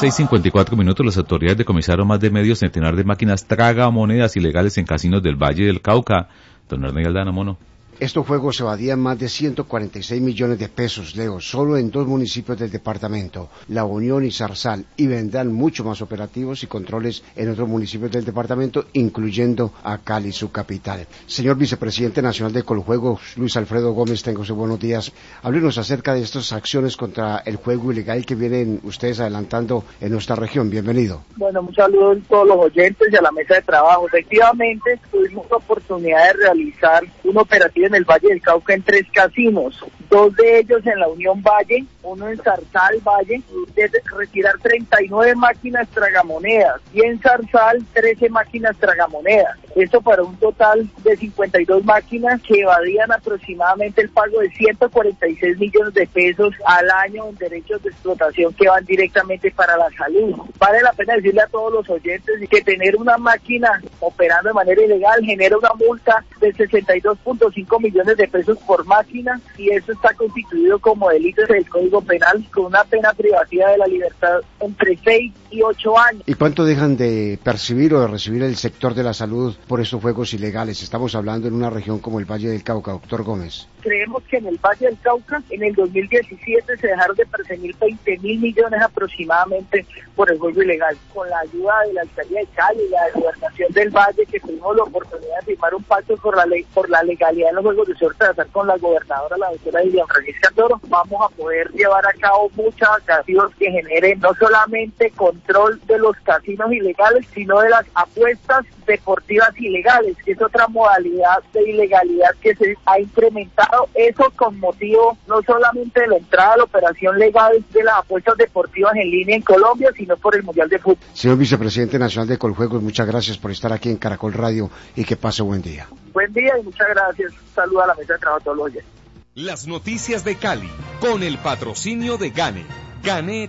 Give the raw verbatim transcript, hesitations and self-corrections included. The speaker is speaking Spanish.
seis cincuenta y cuatro minutos, las autoridades decomisaron más de medio centenar de máquinas tragamonedas ilegales en casinos del Valle del Cauca. Don Hernán Aldana, mono. Estos juegos evadían más de ciento cuarenta y seis millones de pesos, Leo, solo en dos municipios del departamento, La Unión y Zarzal, y vendrán mucho más operativos y controles en otros municipios del departamento, incluyendo a Cali, su capital. Señor Vicepresidente Nacional de Coljuegos, Luis Alfredo Gómez, tengo sus buenos días. Háblenos acerca de estas acciones contra el juego ilegal que vienen ustedes adelantando en nuestra región. Bienvenido. Bueno, un saludo a todos los oyentes y a la mesa de trabajo. Efectivamente, tuvimos la oportunidad de realizar un operativo en el Valle del Cauca en tres casinos, dos de ellos en la Unión Valle, uno en Zarzal Valle, de retirar treinta y nueve máquinas tragamonedas y en Zarzal trece máquinas tragamonedas. Esto para un total de cincuenta y dos máquinas que evadían aproximadamente el pago de ciento cuarenta y seis millones de pesos al año en derechos de explotación que van directamente para la salud. Vale la pena decirle a todos los oyentes que tener una máquina operando de manera ilegal genera una multa de sesenta y dos punto cinco millones de pesos por máquina, y eso está constituido como delito del Código Penal con una pena privativa de la libertad entre seis y ocho años. ¿Y cuánto dejan de percibir o de recibir el sector de la salud por estos juegos ilegales? Estamos hablando en una región como el Valle del Cauca, doctor Gómez. Creemos que en el Valle del Cauca, en el dos mil diecisiete, se dejaron de percibir veinte mil millones aproximadamente por el juego ilegal. Con la ayuda de la Alcaldía de Cali y la Gobernación del Valle, que tuvimos la oportunidad de firmar un pacto por la ley, por la legalidad en los juegos de suerte, de con la gobernadora, la doctora Lilian Francisca Toro, vamos a poder llevar a cabo muchas acciones que generen no solamente control de los casinos ilegales, sino de las apuestas deportivas ilegales, que es otra modalidad de ilegalidad que se ha incrementado, eso con motivo no solamente de la entrada a la operación legal de las apuestas deportivas en línea en Colombia, sino por el Mundial de Fútbol. Señor Vicepresidente Nacional de Coljuegos, muchas gracias por estar aquí en Caracol Radio y que pase buen día. Buen día y muchas gracias. Saludos a la mesa de trabajo a todos los oyentes. Las noticias de Cali, con el patrocinio de Gane. Gane